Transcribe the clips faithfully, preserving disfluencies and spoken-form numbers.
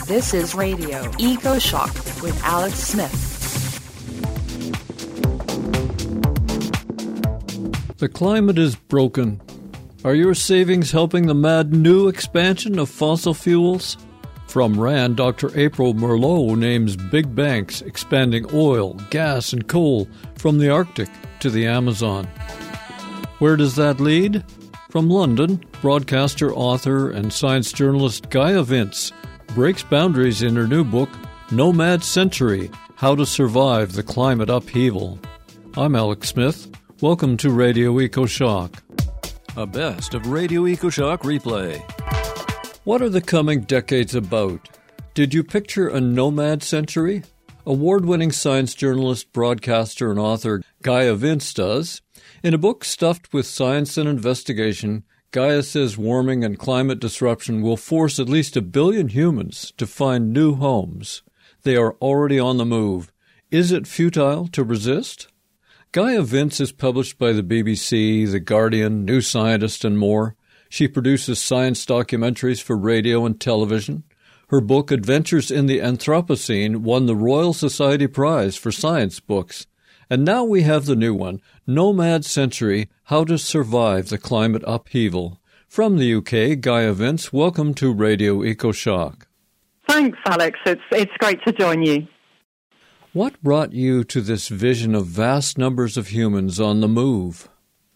This is Radio Eco Shock with Alex Smith. The climate is broken. Are your savings helping the mad new expansion of fossil fuels? From RAND, Doctor April Merlot names big banks expanding oil, gas, and coal from the Arctic to the Amazon. Where does that lead? From London, broadcaster, author, and science journalist Gaia Vince breaks boundaries in her new book, Nomad Century: How to Survive the Climate Upheaval. I'm Alex Smith. Welcome to Radio Eco Shock. A best of Radio Eco Shock replay. What are the coming decades about? Did you picture a nomad century? Award-winning science journalist, broadcaster, and author Gaia Vince does. In a book stuffed with science and investigation, Gaia says warming and climate disruption will force at least a billion humans to find new homes. They are already on the move. Is it futile to resist? Gaia Vince is published by the B B C, The Guardian, New Scientist, and more. She produces science documentaries for radio and television. Her book, Adventures in the Anthropocene, won the Royal Society Prize for Science Books. And now we have the new one, Nomad Century: How to Survive the Climate Upheaval. From the U K, Gaia Vince, welcome to Radio Eco Shock. Thanks, Alex. It's it's great to join you. What brought you to this vision of vast numbers of humans on the move?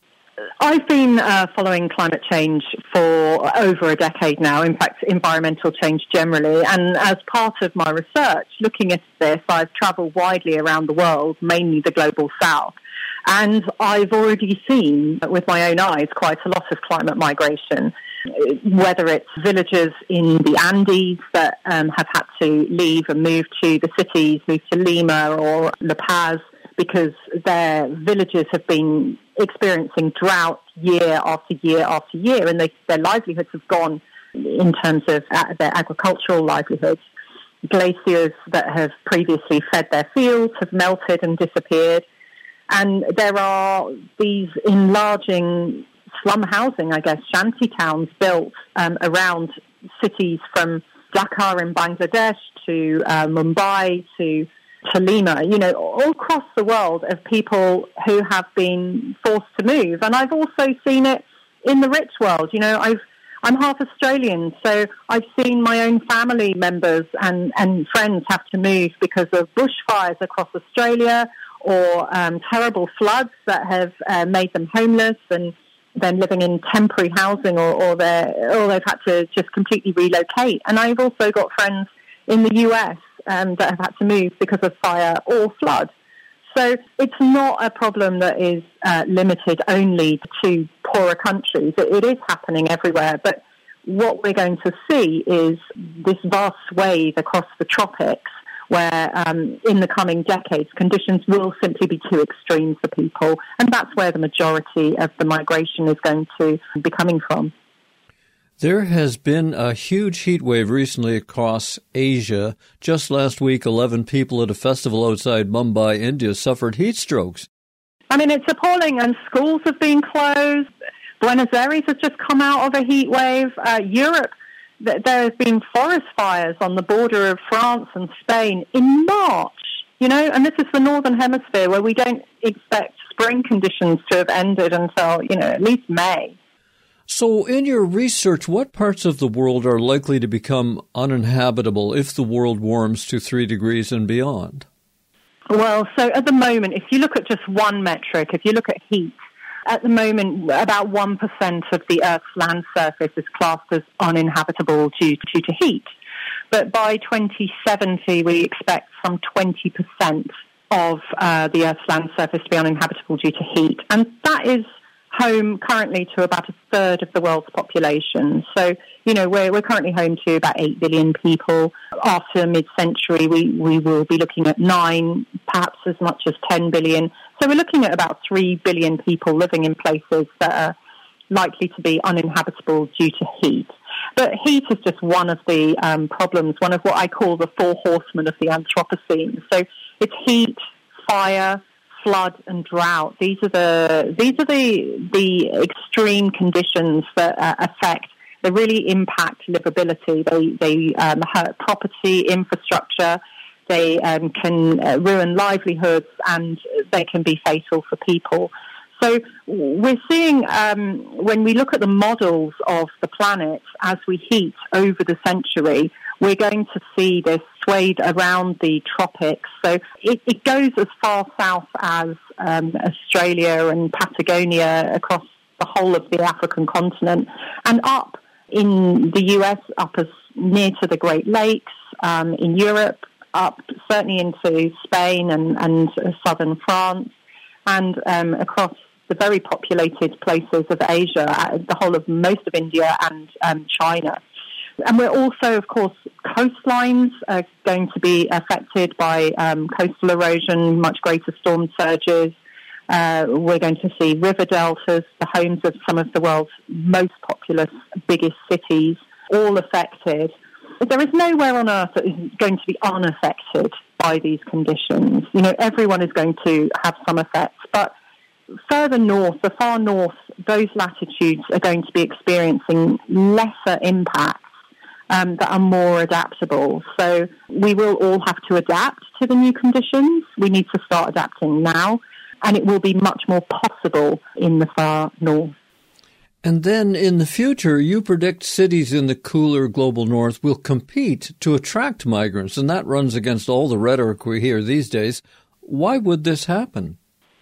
I've been uh, following climate change for over a decade now, in fact, environmental change generally. And as part of my research looking at this, I've travelled widely around the world, mainly the global south. And I've already seen, with my own eyes, quite a lot of climate migration, whether it's villagers in the Andes that um, have had to leave and move to the cities, move to Lima or La Paz, because their villages have been experiencing drought year after year after year, and they, their livelihoods have gone in terms of uh, their agricultural livelihoods. Glaciers that have previously fed their fields have melted and disappeared, and there are these enlarging slum housing, I guess, shanty towns built um, around cities from Dhaka in Bangladesh to uh, Mumbai to to Lima, you know, all across the world of people who have been forced to move. And I've also seen it in the rich world. You know, I've, I'm half Australian, so I've seen my own family members and, and friends have to move because of bushfires across Australia or um, terrible floods that have uh, made them homeless and then living in temporary housing, or, or, they're, or they've had to just completely relocate. And I've also got friends in the U S Um, that have had to move because of fire or flood. So it's not a problem that is uh, limited only to poorer countries. It, it is happening everywhere. But what we're going to see is this vast swathe across the tropics where um, in the coming decades conditions will simply be too extreme for people. And that's where the majority of the migration is going to be coming from. There has been a huge heat wave recently across Asia. Just last week, eleven people at a festival outside Mumbai, India, suffered heat strokes. I mean, it's appalling, and schools have been closed. Buenos Aires has just come out of a heat wave. Uh, Europe, th- there have been forest fires on the border of France and Spain in March, you know, and this is the Northern Hemisphere where we don't expect spring conditions to have ended until, you know, at least May. So in your research, what parts of the world are likely to become uninhabitable if the world warms to three degrees and beyond? Well, so at the moment, if you look at just one metric, if you look at heat, at the moment, about one percent of the Earth's land surface is classed as uninhabitable due, due to heat. But by twenty seventy, we expect some twenty percent of uh, the Earth's land surface to be uninhabitable due to heat. And that is home currently to about a third of the world's population. So, you know, we're, we're currently home to about eight billion people. After mid-century, we, we will be looking at nine, perhaps as much as ten billion. So we're looking at about three billion people living in places that are likely to be uninhabitable due to heat. But heat is just one of the um, problems, one of what I call the four horsemen of the Anthropocene. So it's heat, fire, flood and drought. These are the these are the the extreme conditions that uh, affect they really impact livability. They, they um, hurt property, infrastructure. They um, can uh, ruin livelihoods, and they can be fatal for people. So we're seeing, um, when we look at the models of the planet as we heat over the century, we're going to see this swayed around the tropics. So it, it goes as far south as um, Australia and Patagonia, across the whole of the African continent, and up in the U S, up as near to the Great Lakes, um, in Europe, up certainly into Spain and, and southern France, and um, across the very populated places of Asia, the whole of most of India and um, China. And we're also, of course, coastlines are going to be affected by um, coastal erosion, much greater storm surges. Uh, we're going to see river deltas, the homes of some of the world's most populous, biggest cities, all affected. There is nowhere on Earth that is going to be unaffected by these conditions. You know, everyone is going to have some effects, but further north, the far north, those latitudes are going to be experiencing lesser impacts um, that are more adaptable. So we will all have to adapt to the new conditions. We need to start adapting now, and it will be much more possible in the far north. And then in the future, you predict cities in the cooler global north will compete to attract migrants, and that runs against all the rhetoric we hear these days. Why would this happen?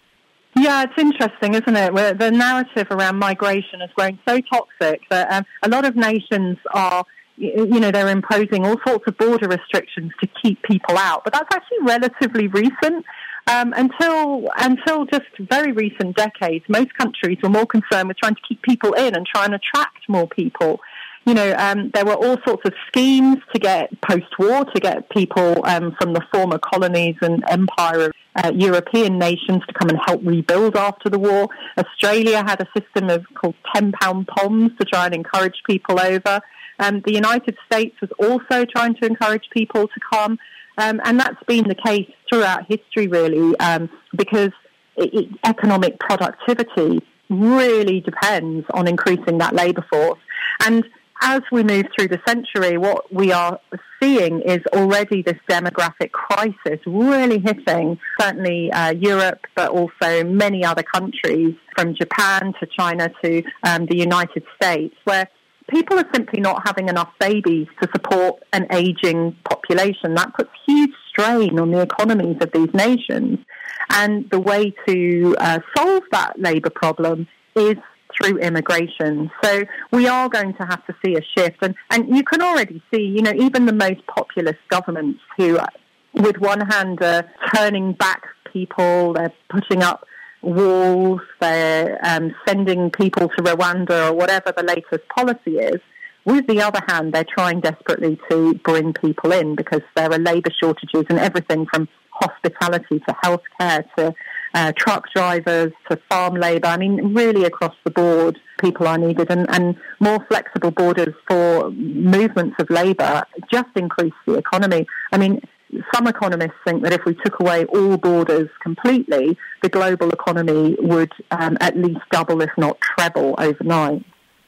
Yeah, it's interesting, isn't it? Where the narrative around migration has grown so toxic that um, a lot of nations are, you know, they're imposing all sorts of border restrictions to keep people out. But that's actually relatively recent. Um, until until just very recent decades, most countries were more concerned with trying to keep people in and try and attract more people. You know, um, there were all sorts of schemes to get post-war, to get people um, from the former colonies and empire of uh, European nations to come and help rebuild after the war. Australia had a system of called ten-pound poms to try and encourage people over. Um, the United States was also trying to encourage people to come. Um, and that's been the case throughout history, really, um, because it, it, economic productivity really depends on increasing that labour force. And as we move through the century, what we are seeing is already this demographic crisis really hitting certainly uh, Europe, but also many other countries, from Japan to China to um, the United States, where people are simply not having enough babies to support an ageing population. That puts huge strain on the economies of these nations. And the way to uh, solve that labour problem is through immigration. So we are going to have to see a shift. And, and you can already see, you know, even the most populist governments who, with one hand, are turning back people, they're putting up walls, they're um, sending people to Rwanda or whatever the latest policy is. With the other hand, they're trying desperately to bring people in because there are labour shortages in everything from hospitality to healthcare to uh, truck drivers to farm labour. I mean, really across the board, people are needed, and, and more flexible borders for movements of labour just increase the economy. I mean, some economists think that if we took away all borders completely, the global economy would um, at least double, if not treble, overnight.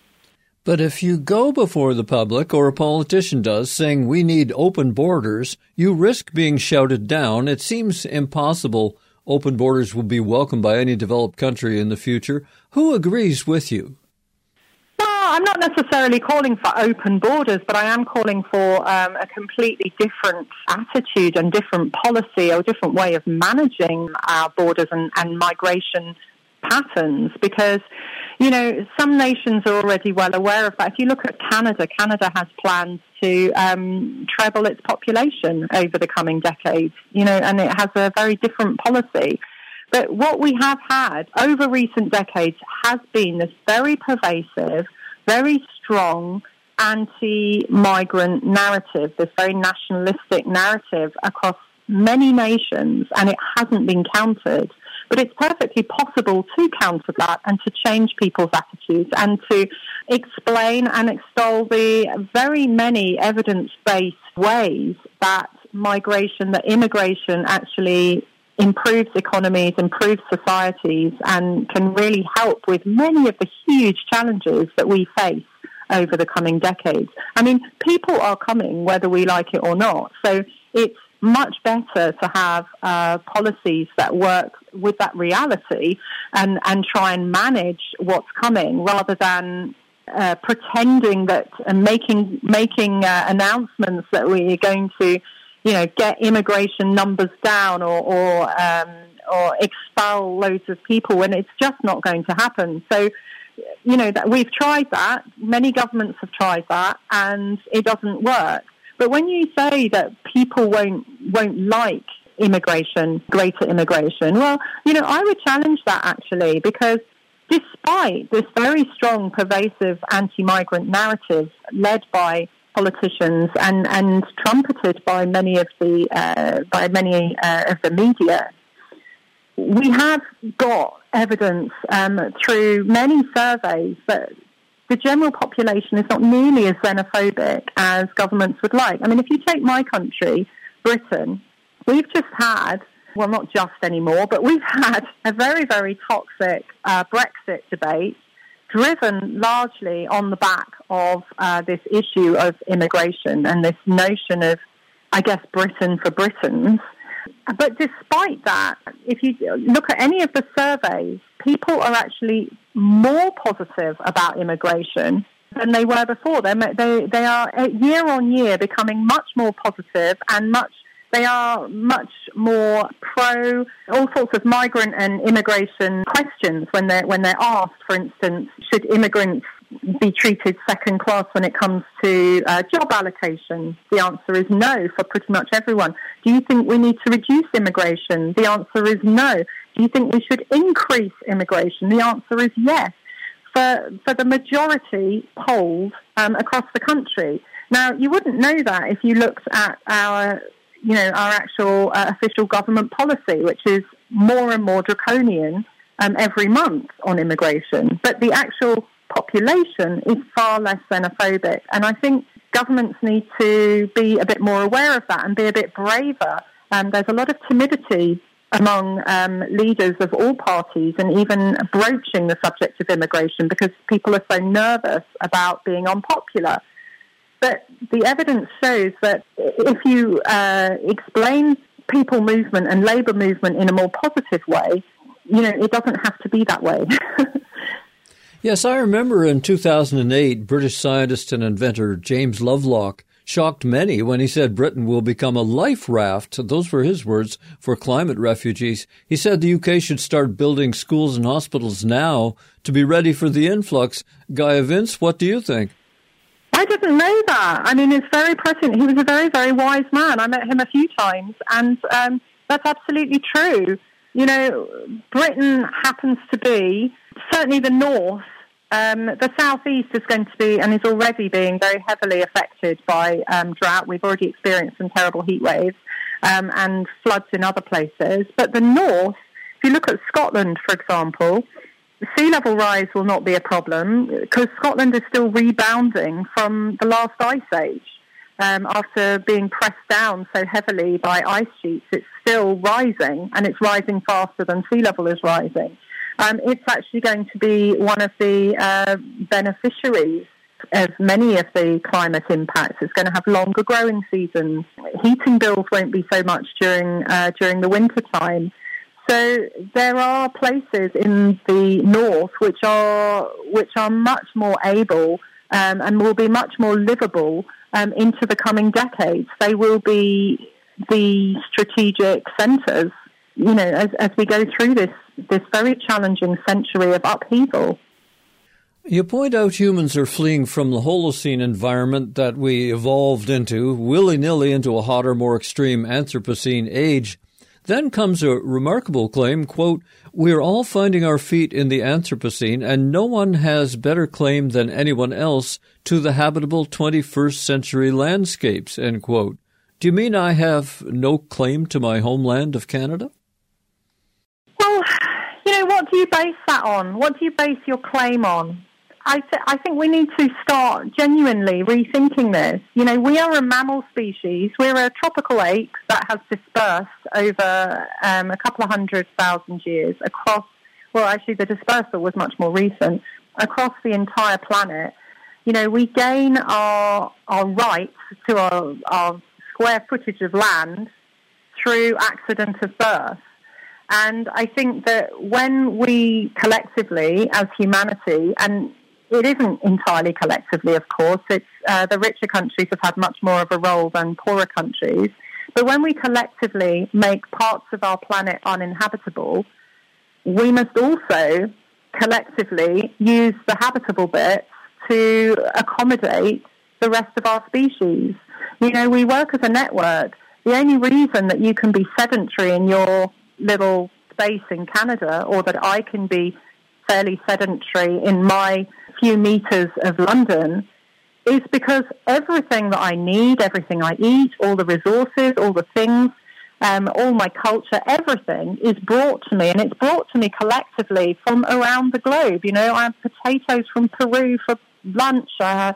But if you go before the public, or a politician does, saying we need open borders, you risk being shouted down. It seems impossible open borders will be welcomed by any developed country in the future. Who agrees with you? I'm not necessarily calling for open borders, but I am calling for um, a completely different attitude and different policy, or a different way of managing our borders and, and migration patterns, because, you know, some nations are already well aware of that. If you look at Canada, Canada has plans to um, treble its population over the coming decades, you know, and it has a very different policy. But what we have had over recent decades has been this very pervasive, very strong anti-migrant narrative, this very nationalistic narrative across many nations, and it hasn't been countered. But it's perfectly possible to counter that and to change people's attitudes and to explain and extol the very many evidence-based ways that migration, that immigration actually improves economies, improves societies, and can really help with many of the huge challenges that we face over the coming decades. I mean, people are coming whether we like it or not. So it's much better to have uh, policies that work with that reality and, and try and manage what's coming rather than uh, pretending that and making making uh, announcements that we're going to, you know, get immigration numbers down or or, um, or expel loads of people when it's just not going to happen. So, you know, that we've tried that. Many governments have tried that, and it doesn't work. But when you say that people won't won't like immigration, greater immigration, well, you know, I would challenge that actually, because despite this very strong, pervasive anti-migrant narrative led by politicians and, and trumpeted by many of the uh, by many uh, of the media, we have got evidence um, through many surveys that the general population is not nearly as xenophobic as governments would like. I mean, if you take my country, Britain, we've just had, well, not just anymore, but we've had a very, very toxic uh, Brexit debate driven largely on the back of uh, this issue of immigration and this notion of, I guess, Britain for Britons. But despite that, if you look at any of the surveys, people are actually more positive about immigration than they were before. They they they are year on year becoming much more positive and much. They are much more pro all sorts of migrant and immigration questions when they're when they're asked. For instance, should immigrants be treated second class when it comes to uh, job allocation? The answer is no for pretty much everyone. Do you think we need to reduce immigration? The answer is no. Do you think we should increase immigration? The answer is yes. For for the majority polled um, across the country. Now, you wouldn't know that if you looked at our, you know, our actual uh, official government policy, which is more and more draconian um, every month on immigration. But the actual population is far less xenophobic. And I think governments need to be a bit more aware of that and be a bit braver. Um, there's a lot of timidity among um, leaders of all parties and even broaching the subject of immigration because people are so nervous about being unpopular. But the evidence shows that if you uh, explain people movement and labour movement in a more positive way, you know, it doesn't have to be that way. Yes, I remember in two thousand eight, British scientist and inventor James Lovelock shocked many when he said Britain will become a life raft, those were his words, for climate refugees. He said the U K should start building schools and hospitals now to be ready for the influx. Gaia Vince, what do you think? I didn't know that. I mean, it's very prescient. He was a very, very wise man. I met him a few times, and um, that's absolutely true. You know, Britain happens to be, certainly the north, um, the southeast is going to be, and is already being, very heavily affected by um, drought. We've already experienced some terrible heat waves um, and floods in other places. But the north, if you look at Scotland, for example, sea level rise will not be a problem because Scotland is still rebounding from the last ice age. Um, after being pressed down so heavily by ice sheets, it's still rising, and it's rising faster than sea level is rising. Um, it's actually going to be one of the uh, beneficiaries of many of the climate impacts. It's going to have longer growing seasons. Heating bills won't be so much during uh, during the winter time. So there are places in the north which are which are much more able um, and will be much more livable um, into the coming decades. They will be the strategic centres, you know, as, as we go through this this very challenging century of upheaval. You point out humans are fleeing from the Holocene environment that we evolved into, willy-nilly into a hotter, more extreme Anthropocene age. Then comes a remarkable claim, quote, "We're all finding our feet in the Anthropocene, and no one has better claim than anyone else to the habitable twenty-first century landscapes," end quote. Do you mean I have no claim to my homeland of Canada? Well, you know, what do you base that on? What do you base your claim on? I, th- I think we need to start genuinely rethinking this. You know, we are a mammal species. We're a tropical ape that has dispersed over um, a couple of hundred thousand years across, well, actually the dispersal was much more recent, across the entire planet. You know, we gain our our rights to our, our square footage of land through accident of birth. And I think that when we collectively, as humanity, and it isn't entirely collectively, of course, it's uh, the richer countries have had much more of a role than poorer countries, but when we collectively make parts of our planet uninhabitable, we must also collectively use the habitable bits to accommodate the rest of our species. You know, we work as a network. The only reason that you can be sedentary in your little space in Canada, or that I can be fairly sedentary in my few meters of London, is because everything that I need, everything I eat, all the resources, all the things, um, all my culture, everything is brought to me, and it's brought to me collectively from around the globe. You know, I have potatoes from Peru for lunch. I have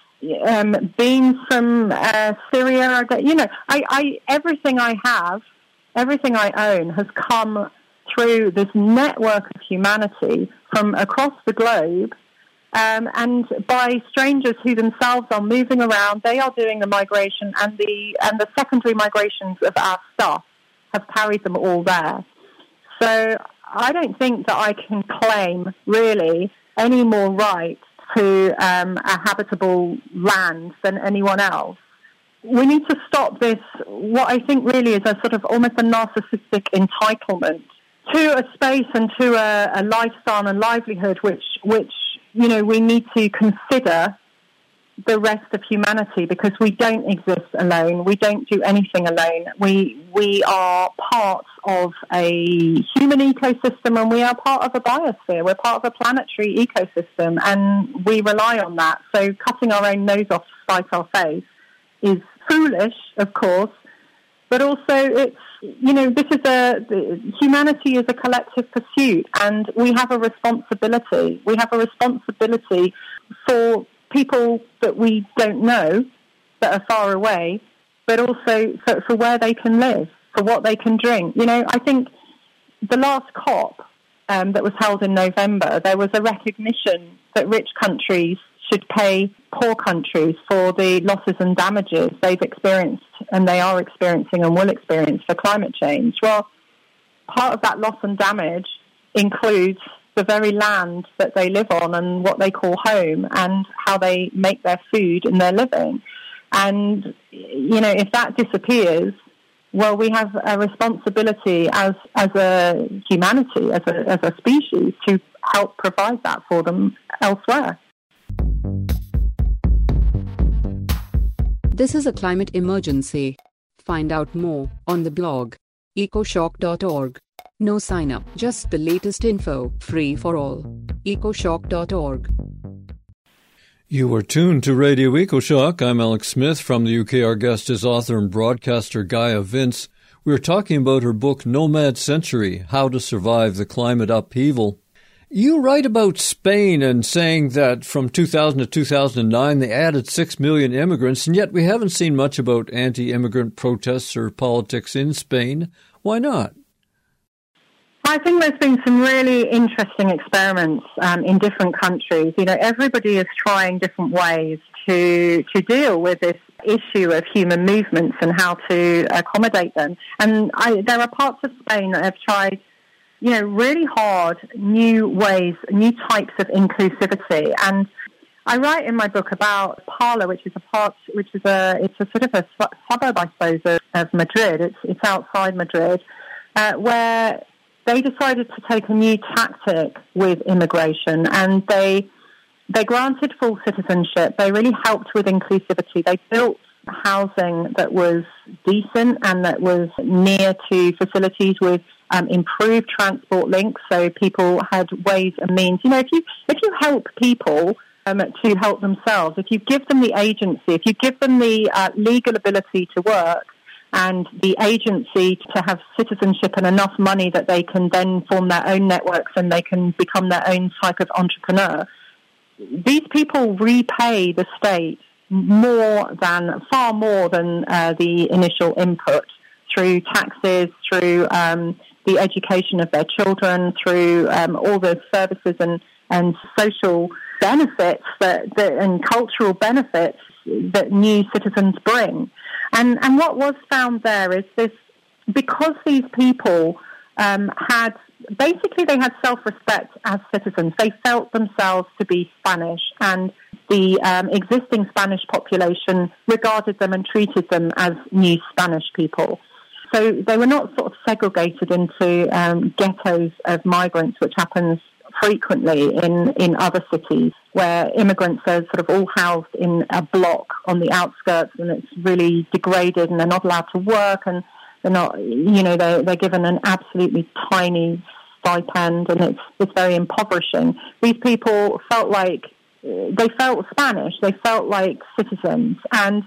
um, beans from uh, Syria. I get, you know, I, I everything I have, everything I own has come through this network of humanity from across the globe, um, and by strangers who themselves are moving around. They are doing the migration, and the and the secondary migrations of our stuff have carried them all there. So I don't think that I can claim really any more right to um, a habitable land than anyone else. We need to stop this, what I think really is a sort of almost a narcissistic entitlement to a space and to a, a lifestyle and livelihood, which, which, you know, we need to consider the rest of humanity, because we don't exist alone. We don't do anything alone. We we are part of a human ecosystem, and we are part of a biosphere. We're part of a planetary ecosystem, and we rely on that. So cutting our own nose off to spite our face is foolish, of course, but also it's, you know, this is a, humanity is a collective pursuit, and we have a responsibility. We have a responsibility for people that we don't know, that are far away, but also for, for where they can live, for what they can drink. You know, I think the last COP um, that was held in November, there was a recognition that rich countries should pay poor countries for the losses and damages they've experienced, and they are experiencing and will experience, for climate change. Well, part of that loss and damage includes the very land that they live on and what they call home, and how they make their food and their living. And, you know, if that disappears, well, we have a responsibility as as a humanity, as a, as a species, to help provide that for them elsewhere. This is a climate emergency. Find out more on the blog ecoshock dot org. No sign up, just the latest info, free for all. ecoshock dot org. You are tuned to Radio EcoShock. I'm Alex Smith from the U K. Our guest is author and broadcaster Gaia Vince. We're talking about her book Nomad Century, How to Survive the Climate Upheaval. You write about Spain and saying that from two thousand to two thousand nine they added six million immigrants, and yet we haven't seen much about anti-immigrant protests or politics in Spain. Why not? I think there's been some really interesting experiments um, in different countries. You know, everybody is trying different ways to to deal with this issue of human movements and how to accommodate them. And I, there are parts of Spain that have tried, you know, really hard new ways, new types of inclusivity. And I write in my book about Parla, which is a part, which is a, it's a sort of a su- suburb, I suppose, of, of Madrid. It's it's outside Madrid, uh, where they decided to take a new tactic with immigration, and they they granted full citizenship. They really helped with inclusivity. They built housing that was decent and that was near to facilities with um, improved transport links, so people had ways and means. You know, if you if you help people um, to help themselves, if you give them the agency, if you give them the uh, legal ability to work, and the agency to have citizenship and enough money that they can then form their own networks and they can become their own type of entrepreneur, these people repay the state more than, far more than uh, the initial input, through taxes, through um, the education of their children, through um, all the services and, and social benefits that, that and cultural benefits that new citizens bring. And and what was found there is this, because these people um, had, basically they had self-respect as citizens. They felt themselves to be Spanish, and the um, existing Spanish population regarded them and treated them as new Spanish people. So they were not sort of segregated into um, ghettos of migrants, which happens frequently in, in other cities, where immigrants are sort of all housed in a block on the outskirts, and it's really degraded, and they're not allowed to work, and they're not, you know, they're, they're given an absolutely tiny stipend, and it's it's very impoverishing. These people felt like, they felt Spanish, they felt like citizens, and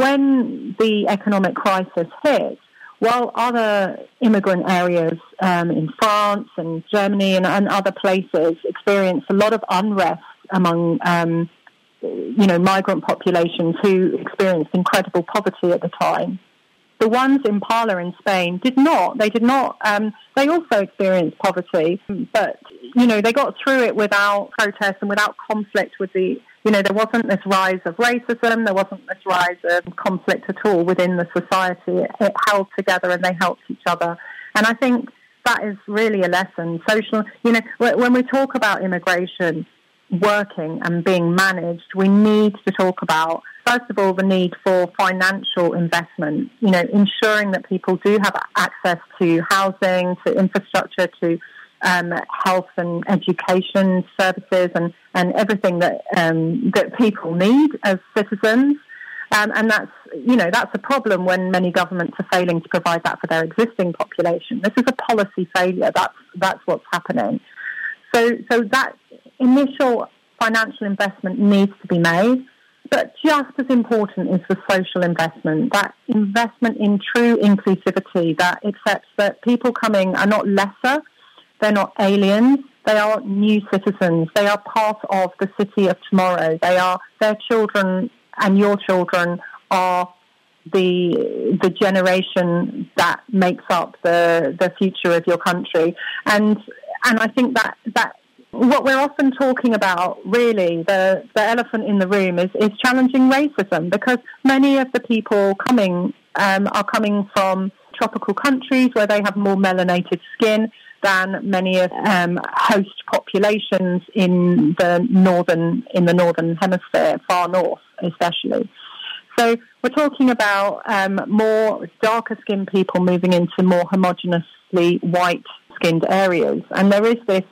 when the economic crisis hit, while other immigrant areas um, in France and Germany and, and other places experienced a lot of unrest among, um, you know, migrant populations who experienced incredible poverty at the time, the ones in Parla in Spain did not. They did not. Um, they also experienced poverty, but, you know, they got through it without protest and without conflict with the, you know, there wasn't this rise of racism, there wasn't this rise of conflict at all within the society. It, it held together and they helped each other. And I think that is really a lesson. Social, you know, when we talk about immigration working and being managed, we need to talk about, first of all, the need for financial investment, you know, ensuring that people do have access to housing, to infrastructure, to Um, health and education services, and, and everything that um, that people need as citizens. Um, and that's, you know, that's a problem when many governments are failing to provide that for their existing population. This is a policy failure. That's that's what's happening. So so that initial financial investment needs to be made. But just as important is the social investment, that investment in true inclusivity that accepts that people coming are not lesser. They're not aliens. They are new citizens. They are part of the city of tomorrow. They are, their children and your children are the the generation that makes up the, the future of your country. And and I think that that what we're often talking about, really, the, the elephant in the room is, is challenging racism, because many of the people coming um, are coming from tropical countries where they have more melanated skin than many of um, host populations in the northern in the northern hemisphere, far north especially. So we're talking about um, more darker skinned people moving into more homogeneously white skinned areas, and there is this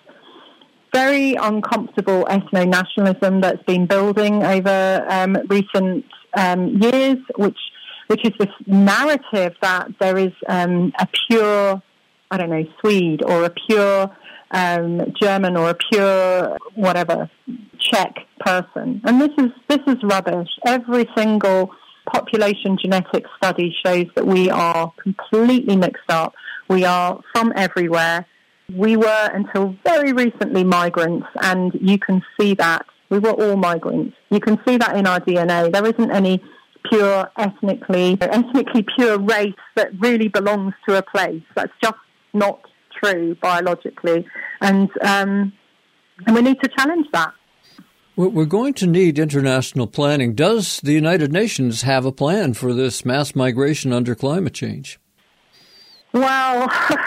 very uncomfortable ethno-nationalism that's been building over um, recent um, years, which which is this narrative that there is um, a pure, I don't know, Swede or a pure um, German or a pure whatever Czech person, and this is this is rubbish. Every single population genetics study shows that we are completely mixed up. We are from everywhere. We were until very recently migrants, and you can see that we were all migrants. You can see that in our D N A. There isn't any pure ethnically ethnically pure race that really belongs to a place. That's just not true biologically, and um, and we need to challenge that. We're going to need international planning. Does the United Nations have a plan for this mass migration under climate change? Well,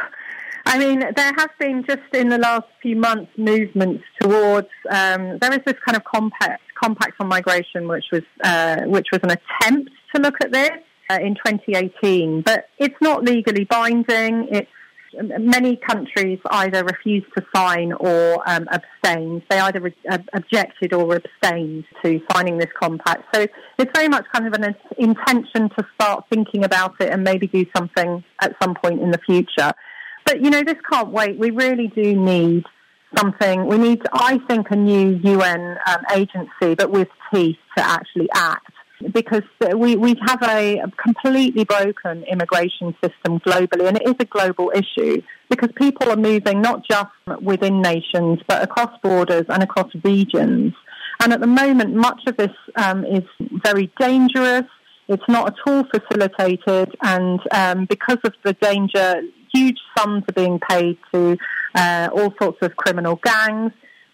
I mean, there has been just in the last few months movements towards. Um, there is this kind of compact compact on migration, which was uh, which was an attempt to look at this uh, in twenty eighteen, but it's not legally binding. It's many countries either refused to sign or um, abstained. They either re- objected or abstained to signing this compact. So it's very much kind of an intention to start thinking about it and maybe do something at some point in the future. But, you know, this can't wait. We really do need something. We need, I think, a new U N um, agency, but with teeth to actually act. Because we, we have a completely broken immigration system globally, and it is a global issue because people are moving not just within nations, but across borders and across regions. And at the moment, much of this um, is very dangerous. It's not at all facilitated, and um, because of the danger, huge sums are being paid to uh, all sorts of criminal gangs.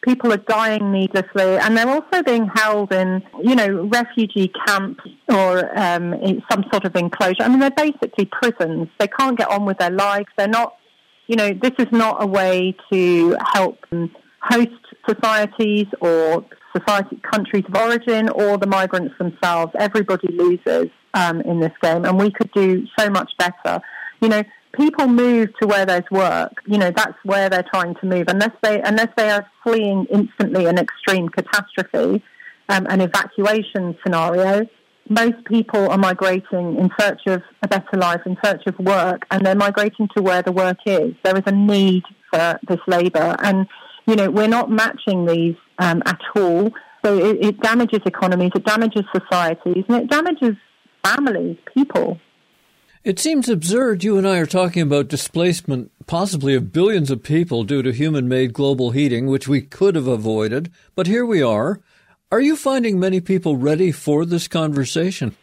People are dying needlessly, and they're also being held in, you know, refugee camps or um, in some sort of enclosure. I mean, they're basically prisons. They can't get on with their lives. They're not, you know, this is not a way to help host societies or society countries of origin or the migrants themselves. Everybody loses um, in this game, and we could do so much better. You know, people move to where there's work. You know, that's where they're trying to move. Unless they unless they are fleeing instantly an extreme catastrophe, um, an evacuation scenario, most people are migrating in search of a better life, in search of work, and they're migrating to where the work is. There is a need for this labour, and, you know, we're not matching these um, at all. So it, it damages economies, it damages societies, and it damages families, people. It seems absurd you and I are talking about displacement possibly of billions of people due to human-made global heating, which we could have avoided, but here we are. Are you finding many people ready for this conversation?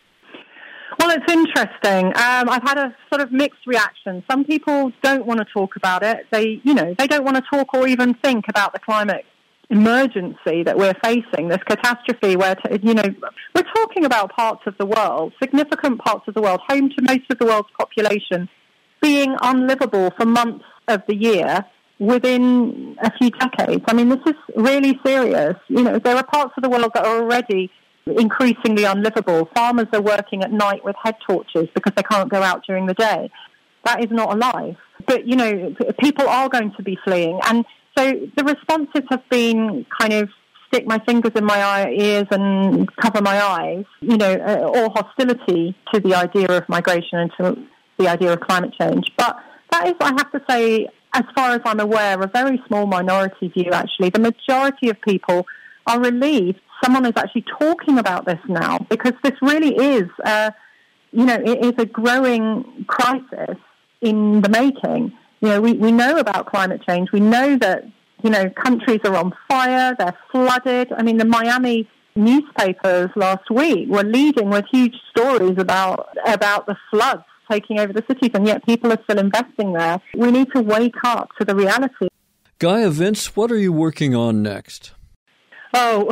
Well, it's interesting. Um, I've had a sort of mixed reaction. Some people don't want to talk about it. They, you know, they don't want to talk or even think about the climate emergency that we're facing, this catastrophe where, you know, we're talking about parts of the world, significant parts of the world, home to most of the world's population, being unlivable for months of the year within a few decades. I mean, this is really serious. You know, there are parts of the world that are already increasingly unlivable. Farmers are working at night with head torches because they can't go out during the day. That is not a life. But, you know, people are going to be fleeing. And so the responses have been kind of stick my fingers in my eye, ears and cover my eyes, you know, uh, or hostility to the idea of migration and to the idea of climate change. But that is, I have to say, as far as I'm aware, a very small minority view, actually. The majority of people are relieved someone is actually talking about this now, because this really is, uh, you know, it is a growing crisis in the making. You know, we, we know about climate change. We know that, you know, countries are on fire, they're flooded. I mean, the Miami newspapers last week were leading with huge stories about about the floods taking over the cities, and yet people are still investing there. We need to wake up to the reality. Gaia Vince, what are you working on next? Oh,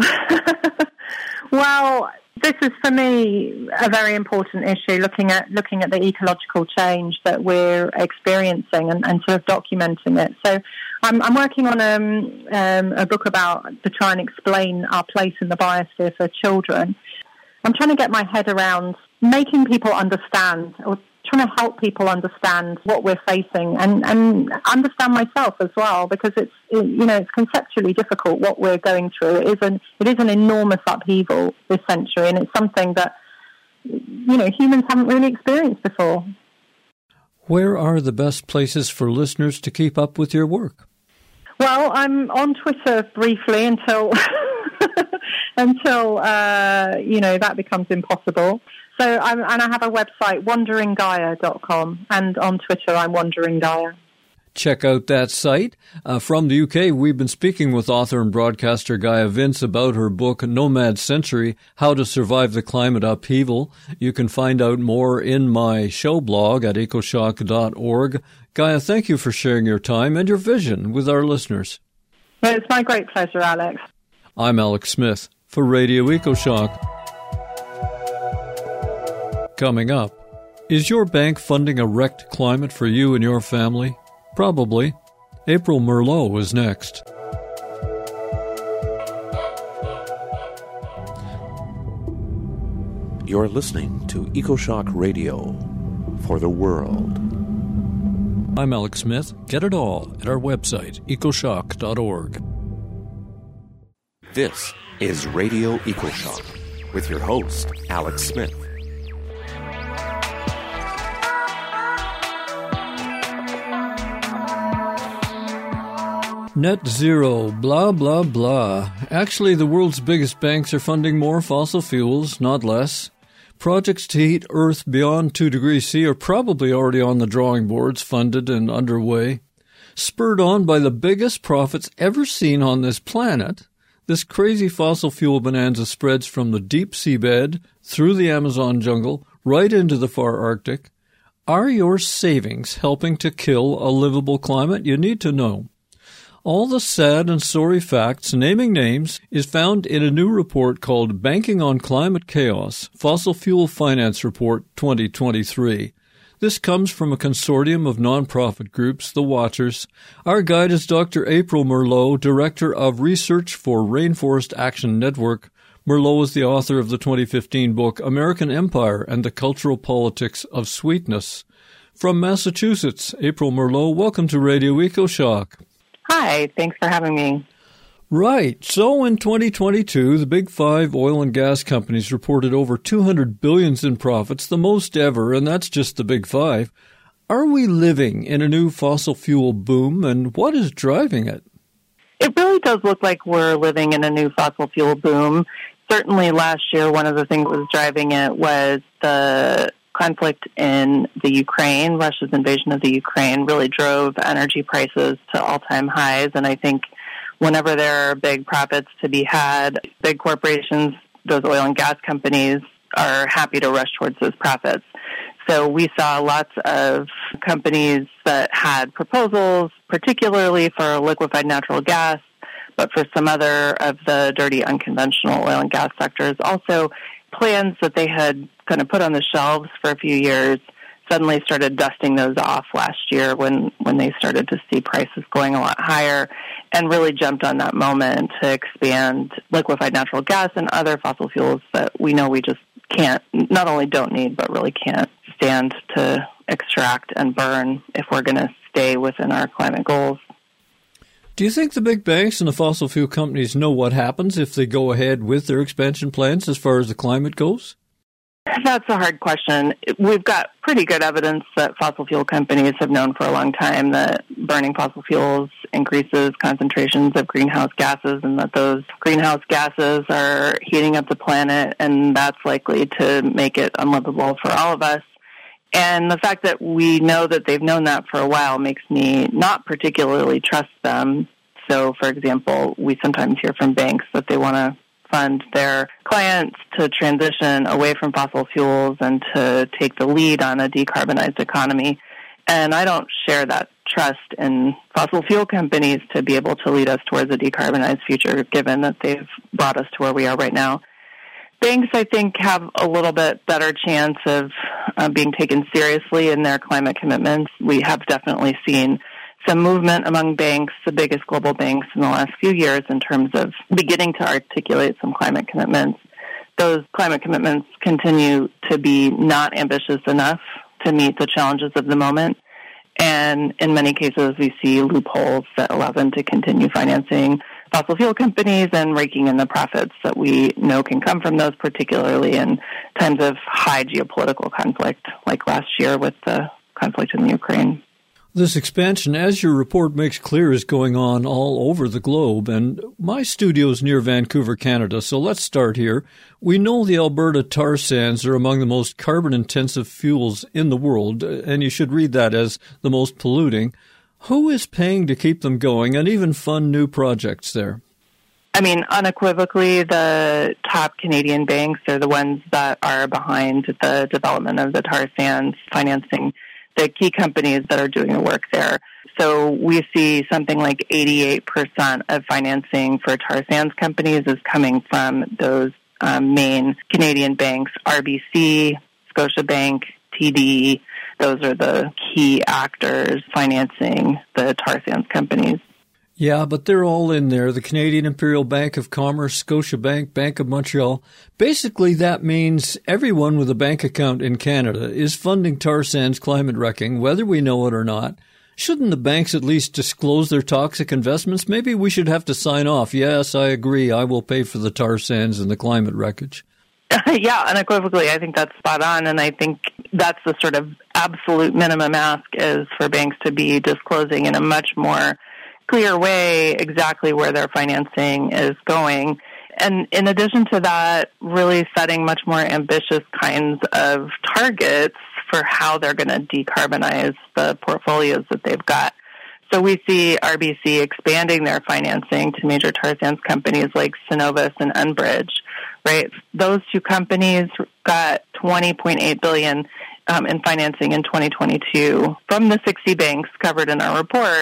well, this is for me a very important issue, looking at looking at the ecological change that we're experiencing and, and sort of documenting it. So I'm, I'm working on um, um, a book about to try and explain our place in the biosphere for children. I'm trying to get my head around making people understand, or trying to help people understand what we're facing, and, and understand myself as well, because it's, you know, it's conceptually difficult what we're going through. It is an, it is an enormous upheaval this century, and it's something that, you know, humans haven't really experienced before. Where are the best places for listeners to keep up with your work? Well, I'm on Twitter briefly until until uh, you know, that becomes impossible. So, I'm, and I have a website, wandering gaia dot com, and on Twitter, I'm Wandering Gaia. Check out that site. Uh, from the U K, we've been speaking with author and broadcaster Gaia Vince about her book, Nomad Century, How to Survive the Climate Upheaval. You can find out more in my show blog at ecoshock dot org. Gaia, thank you for sharing your time and your vision with our listeners. Well, it's my great pleasure, Alex. I'm Alex Smith for Radio EcoShock. Coming up, is your bank funding a wrecked climate for you and your family? Probably. April Merlot is next. You're listening to EcoShock Radio for the world. I'm Alex Smith. Get it all at our website, ecoshock dot org. This is Radio EcoShock with your host, Alex Smith. Net zero, blah, blah, blah. Actually, the world's biggest banks are funding more fossil fuels, not less. Projects to heat Earth beyond two degrees C are probably already on the drawing boards, funded and underway. Spurred on by the biggest profits ever seen on this planet, this crazy fossil fuel bonanza spreads from the deep seabed, through the Amazon jungle, right into the far Arctic. Are your savings helping to kill a livable climate? You need to know. All the sad and sorry facts, naming names, is found in a new report called Banking on Climate Chaos, Fossil Fuel Finance Report twenty twenty-three. This comes from a consortium of nonprofit groups, the Watchers. Our guide is Doctor April Merlot, Director of Research for Rainforest Action Network. Merlot is the author of the twenty fifteen book American Empire and the Cultural Politics of Sweetness. From Massachusetts, April Merlot, welcome to Radio EcoShock. Hi, thanks for having me. Right. So in twenty twenty-two, the big five oil and gas companies reported over two hundred billion dollars in profits, the most ever, and that's just the big five. Are we living in a new fossil fuel boom, and what is driving it? It really does look like we're living in a new fossil fuel boom. Certainly last year, one of the things that was driving it was the conflict in the Ukraine. Russia's invasion of the Ukraine really drove energy prices to all-time highs, and I think whenever there are big profits to be had, big corporations, those oil and gas companies, are happy to rush towards those profits. So we saw lots of companies that had proposals, particularly for liquefied natural gas, but for some other of the dirty, unconventional oil and gas sectors, also plans that they had kind of put on the shelves for a few years suddenly started dusting those off last year when, when they started to see prices going a lot higher, and really jumped on that moment to expand liquefied natural gas and other fossil fuels that we know we just can't, not only don't need, but really can't stand to extract and burn if we're going to stay within our climate goals. Do you think the big banks and the fossil fuel companies know what happens if they go ahead with their expansion plans as far as the climate goes? That's a hard question. We've got pretty good evidence that fossil fuel companies have known for a long time that burning fossil fuels increases concentrations of greenhouse gases, and that those greenhouse gases are heating up the planet, and that's likely to make it unlivable for all of us. And the fact that we know that they've known that for a while makes me not particularly trust them. So, for example, we sometimes hear from banks that they want to fund their clients to transition away from fossil fuels and to take the lead on a decarbonized economy. And I don't share that trust in fossil fuel companies to be able to lead us towards a decarbonized future, given that they've brought us to where we are right now. Banks, I think, have a little bit better chance of uh, being taken seriously in their climate commitments. We have definitely seen some movement among banks, the biggest global banks, in the last few years in terms of beginning to articulate some climate commitments. Those climate commitments continue to be not ambitious enough to meet the challenges of the moment. And in many cases, we see loopholes that allow them to continue financing fossil fuel companies and raking in the profits that we know can come from those, particularly in times of high geopolitical conflict, like last year with the conflict in the Ukraine. This expansion, as your report makes clear, is going on all over the globe, and my studio's near Vancouver, Canada, so let's start here. We know the Alberta tar sands are among the most carbon-intensive fuels in the world, and you should read that as the most polluting. Who is paying to keep them going and even fund new projects there? I mean, unequivocally, the top Canadian banks are the ones that are behind the development of the tar sands, financing the key companies that are doing the work there. So we see something like eighty-eight percent of financing for tar sands companies is coming from those um, main Canadian banks, R B C, Scotiabank, T D. Those are the key actors financing the tar sands companies. Yeah, but they're all in there. The Canadian Imperial Bank of Commerce, Scotiabank, Bank of Montreal. Basically, that means everyone with a bank account in Canada is funding tar sands climate wrecking, whether we know it or not. Shouldn't the banks at least disclose their toxic investments? Maybe we should have to sign off. Yes, I agree. I will pay for the tar sands and the climate wreckage. Yeah, unequivocally, I think that's spot on, and I think that's the sort of absolute minimum ask is for banks to be disclosing in a much more clear way exactly where their financing is going. And in addition to that, really setting much more ambitious kinds of targets for how they're going to decarbonize the portfolios that they've got. So we see R B C expanding their financing to major tar sands companies like Cenovus and Enbridge, right? Those two companies got twenty point eight billion dollars um, in financing in twenty twenty-two from the sixty banks covered in our report.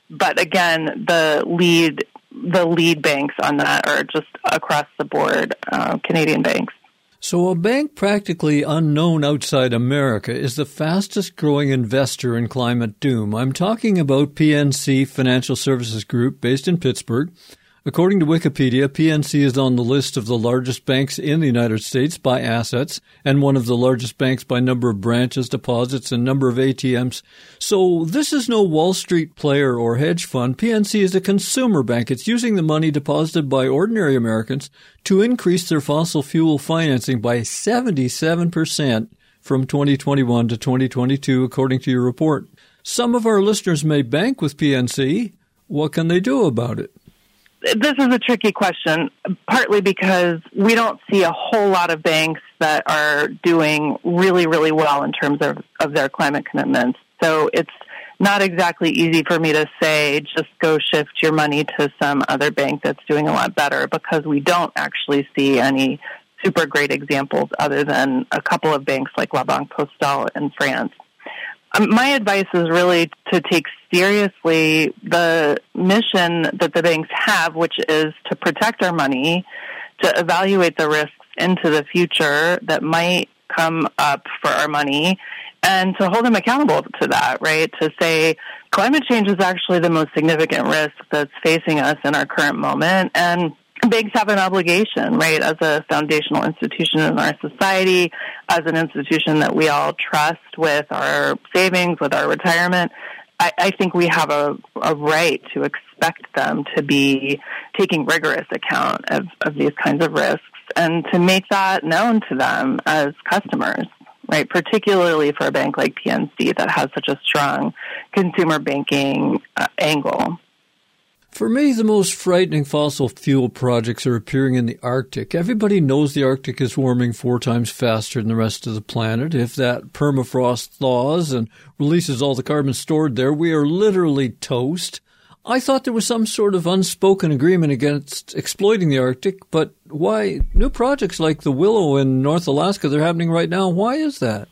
But again, the lead the lead banks on that are just across the board uh, Canadian banks. So a bank practically unknown outside America is the fastest growing investor in climate doom. I'm talking about P N C Financial Services Group based in Pittsburgh. According to Wikipedia, P N C is on the list of the largest banks in the United States by assets and one of the largest banks by number of branches, deposits, and number of A T Ms. So this is no Wall Street player or hedge fund. P N C is a consumer bank. It's using the money deposited by ordinary Americans to increase their fossil fuel financing by seventy-seven percent from twenty twenty-one to twenty twenty-two, according to your report. Some of our listeners may bank with P N C. What can they do about it? This is a tricky question, partly because we don't see a whole lot of banks that are doing really, really well in terms of, of their climate commitments. So it's not exactly easy for me to say, just go shift your money to some other bank that's doing a lot better, because we don't actually see any super great examples other than a couple of banks like La Banque Postale in France. Um, my advice is really to take seriously the mission that the banks have, which is to protect our money, to evaluate the risks into the future that might come up for our money, and to hold them accountable to that, right? To say climate change is actually the most significant risk that's facing us in our current moment, and banks have an obligation, right, as a foundational institution in our society, as an institution that we all trust with our savings, with our retirement. I, I think we have a, a right to expect them to be taking rigorous account of, of these kinds of risks and to make that known to them as customers, right, particularly for a bank like P N C that has such a strong consumer banking uh, angle. For me, the most frightening fossil fuel projects are appearing in the Arctic. Everybody knows the Arctic is warming four times faster than the rest of the planet. If that permafrost thaws and releases all the carbon stored there, we are literally toast. I thought there was some sort of unspoken agreement against exploiting the Arctic, but why? New projects like the Willow in North Alaska, they're happening right now. Why is that?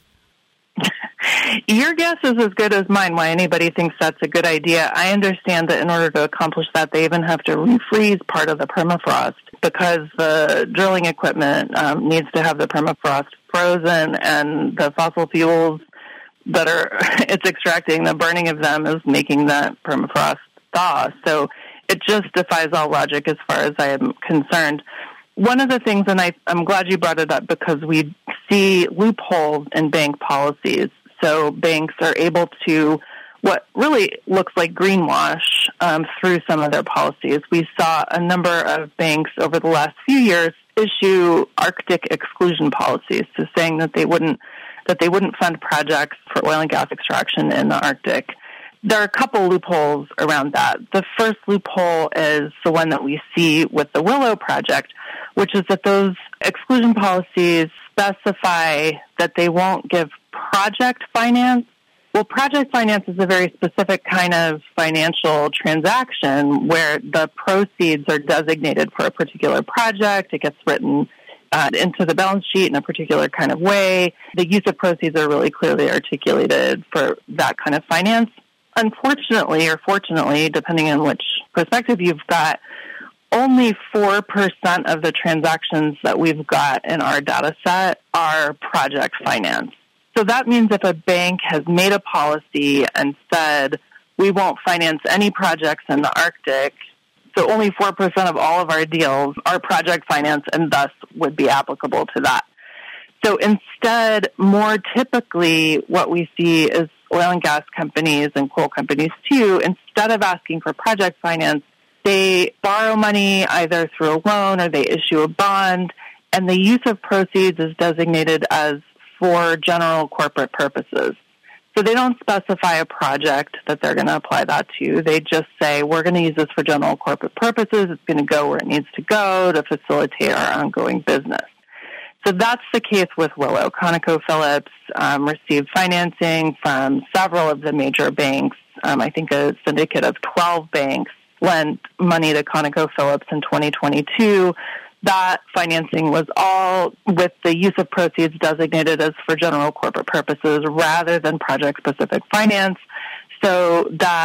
Your guess is as good as mine why anybody thinks that's a good idea. I understand that in order to accomplish that, they even have to refreeze part of the permafrost because the drilling equipment um, needs to have the permafrost frozen, and the fossil fuels that are it's extracting, the burning of them is making that permafrost thaw. So it just defies all logic as far as I am concerned. One of the things, and I, I'm glad you brought it up, because we see loopholes in bank policies. So banks are able to, what really looks like greenwash um, through some of their policies. We saw a number of banks over the last few years issue Arctic exclusion policies, so saying that they wouldn't that they wouldn't fund projects for oil and gas extraction in the Arctic. There are a couple loopholes around that. The first loophole is the one that we see with the Willow project, which is that those exclusion policies specify that they won't give project finance. Well, project finance is a very specific kind of financial transaction where the proceeds are designated for a particular project. It gets written uh, into the balance sheet in a particular kind of way. The use of proceeds are really clearly articulated for that kind of finance. Unfortunately, or fortunately, depending on which perspective you've got, only four percent of the transactions that we've got in our data set are project finance. So that means if a bank has made a policy and said, we won't finance any projects in the Arctic, so only four percent of all of our deals are project finance and thus would be applicable to that. So instead, more typically, what we see is oil and gas companies and coal companies too, instead of asking for project finance, they borrow money either through a loan or they issue a bond, and the use of proceeds is designated as for general corporate purposes. So they don't specify a project that they're going to apply that to. They just say, we're going to use this for general corporate purposes. It's going to go where it needs to go to facilitate our ongoing business. So that's the case with Willow. ConocoPhillips um, received financing from several of the major banks. Um, I think a syndicate of twelve banks lent money to ConocoPhillips in twenty twenty-two. That financing was all with the use of proceeds designated as for general corporate purposes rather than project-specific finance. So that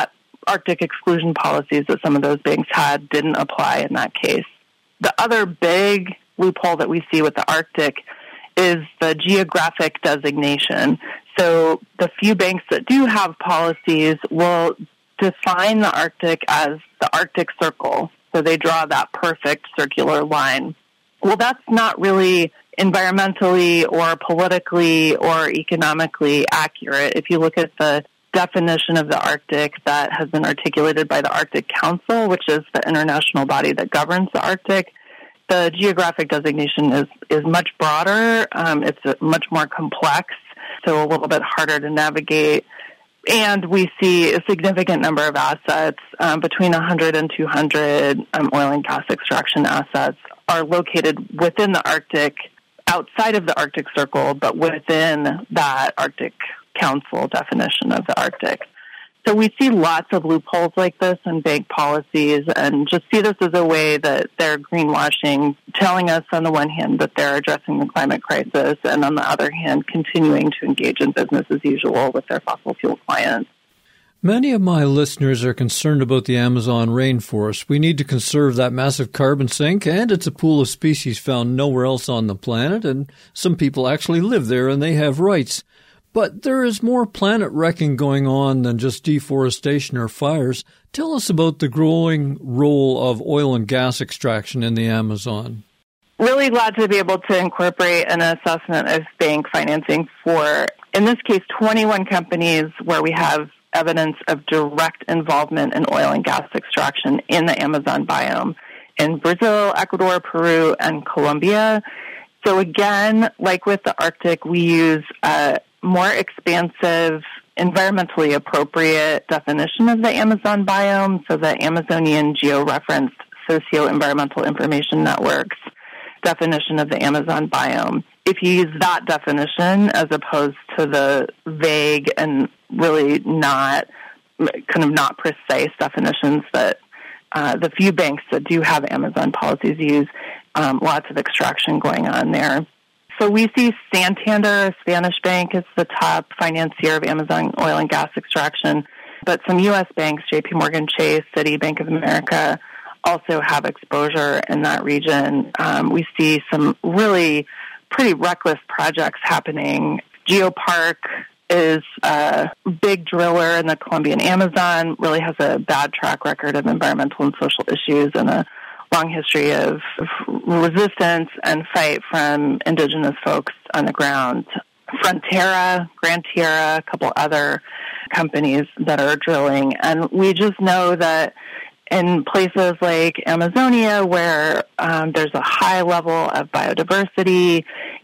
Arctic exclusion policies that some of those banks had didn't apply in that case. The other big loophole that we see with the Arctic is the geographic designation. So the few banks that do have policies will define the Arctic as the Arctic Circle. So they draw that perfect circular line. Well, that's not really environmentally or politically or economically accurate. If you look at the definition of the Arctic that has been articulated by the Arctic Council, which is the international body that governs the Arctic, the geographic designation is, is much broader. Um, it's much more complex, so a little bit harder to navigate. And we see a significant number of assets, um, between one hundred and two hundred um, oil and gas extraction assets are located within the Arctic, outside of the Arctic Circle, but within that Arctic Council definition of the Arctic. So we see lots of loopholes like this in bank policies, and just see this as a way that they're greenwashing, telling us on the one hand that they're addressing the climate crisis, and on the other hand, continuing to engage in business as usual with their fossil fuel clients. Many of my listeners are concerned about the Amazon rainforest. We need to conserve that massive carbon sink, and it's a pool of species found nowhere else on the planet, and some people actually live there and they have rights. But there is more planet wrecking going on than just deforestation or fires. Tell us about the growing role of oil and gas extraction in the Amazon. Really glad to be able to incorporate an assessment of bank financing for, in this case, twenty-one companies where we have evidence of direct involvement in oil and gas extraction in the Amazon biome in Brazil, Ecuador, Peru, and Colombia. So again, like with the Arctic, we use a more expansive, environmentally appropriate definition of the Amazon biome, so the Amazonian Georeferenced Socio-Environmental Information Network's definition of the Amazon biome. If you use that definition as opposed to the vague and really not, kind of not precise definitions that uh, the few banks that do have Amazon policies use, um, lots of extraction going on there. So we see Santander, a Spanish bank, is the top financier of Amazon oil and gas extraction, but some U S banks, J P Morgan Chase, Citi, Bank of America, also have exposure in that region. Um, we see some really pretty reckless projects happening. Geopark is a big driller in the Colombian Amazon, really has a bad track record of environmental and social issues and a long history of resistance and fight from indigenous folks on the ground. Frontera, Gran Tierra, a couple other companies that are drilling. And we just know that in places like Amazonia, where um, there's a high level of biodiversity,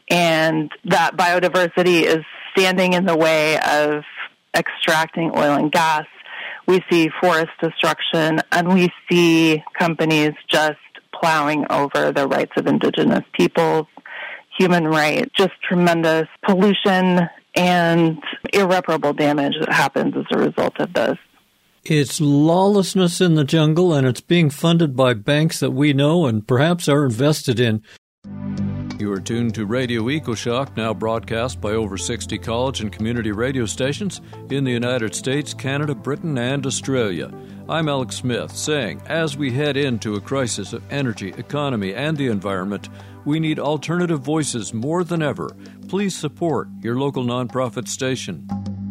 and that biodiversity is standing in the way of extracting oil and gas, we see forest destruction, and we see companies just plowing over the rights of indigenous peoples, human rights, just tremendous pollution and irreparable damage that happens as a result of this. It's lawlessness in the jungle, and it's being funded by banks that we know and perhaps are invested in. You are tuned to Radio EcoShock, now broadcast by over sixty college and community radio stations in the United States, Canada, Britain, and Australia. I'm Alex Smith, saying, as we head into a crisis of energy, economy, and the environment, we need alternative voices more than ever. Please support your local nonprofit station.